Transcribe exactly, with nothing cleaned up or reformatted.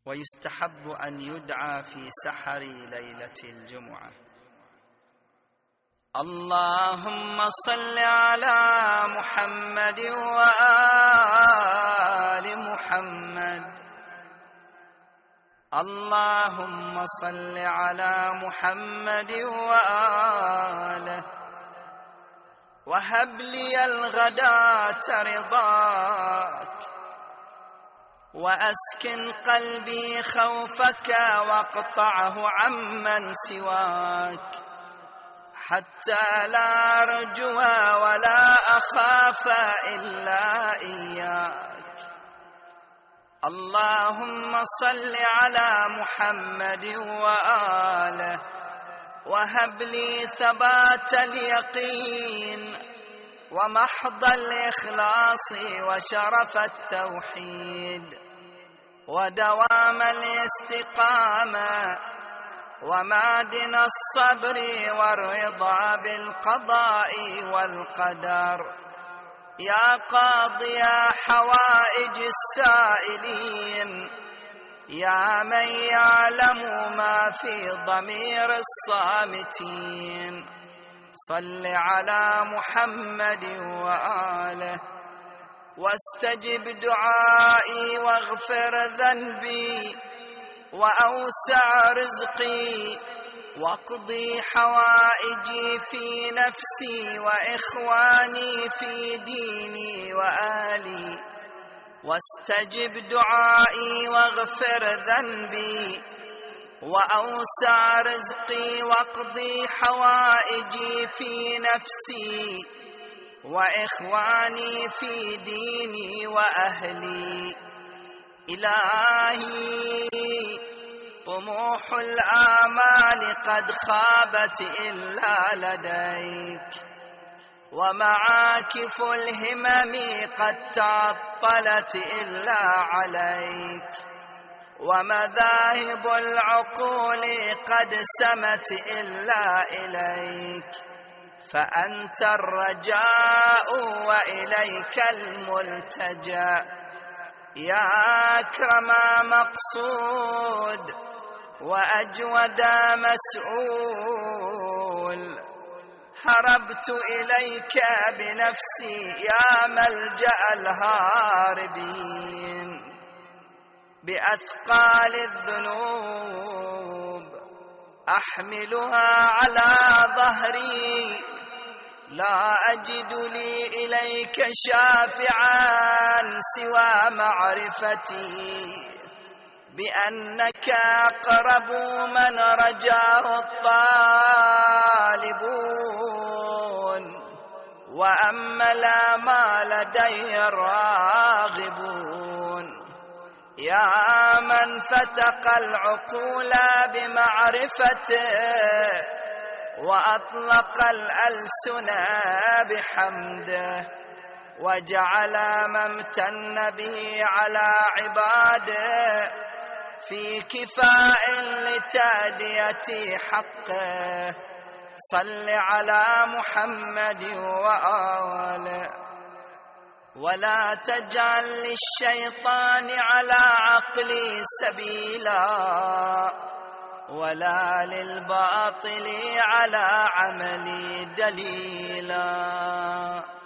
ويستحب أن يدعى في سحر ليلة الجمعة: اللهم صل على محمد وآل محمد، اللهم صل على محمد وآله، وهب لي الغداة رضاك، وأسكن قلبي خوفك، واقطعه عمن سواك، حتى لا أرجو ولا أخاف إلا إياك. اللهم صل على محمد وآله، وهب لي ثبات اليقين، ومحض الإخلاص، وشرف التوحيد، ودوام الاستقامة، ومعدن الصبر، والرضا بالقضاء والقدر. يا قاضي حوائج السائلين، يا من يعلم ما في ضمير الصامتين، صل على محمد وآله، واستجب دعائي، واغفر ذنبي، وأوسع رزقي، واقضي حوائجي في نفسي وإخواني في ديني وآلي، واستجب دعائي، واغفر ذنبي، وأوسع رزقي، واقضي حوائجي في نفسي وإخواني في ديني وأهلي. إلهي، طموح الآمال قد خابت إلا لديك، ومعاكف الهمم قد تعطلت إلا عليك، ومذاهب العقول قد سمت إلا إليك، فأنت الرجاء وإليك الملتجأ. يا أكرم مقصود وأجود مسؤول، هربت إليك بنفسي يا ملجأ الهاربين، بأثقال الذنوب أحملها على ظهري، لا أجد لي إليك شافعا سوى معرفتي بأنك أقرب من رجاه الطالبون، وأمل ما لدي الراغبون. يا من فتق العقول بمعرفته، وأطلق الألسن بحمده، وجعل ما امتن به على عباده في كفاء لتأدية حقه. صل على محمد وآله، ولا تجعل للشيطان على عقلي سبيلا، ولا للباطل على عملي دليلا.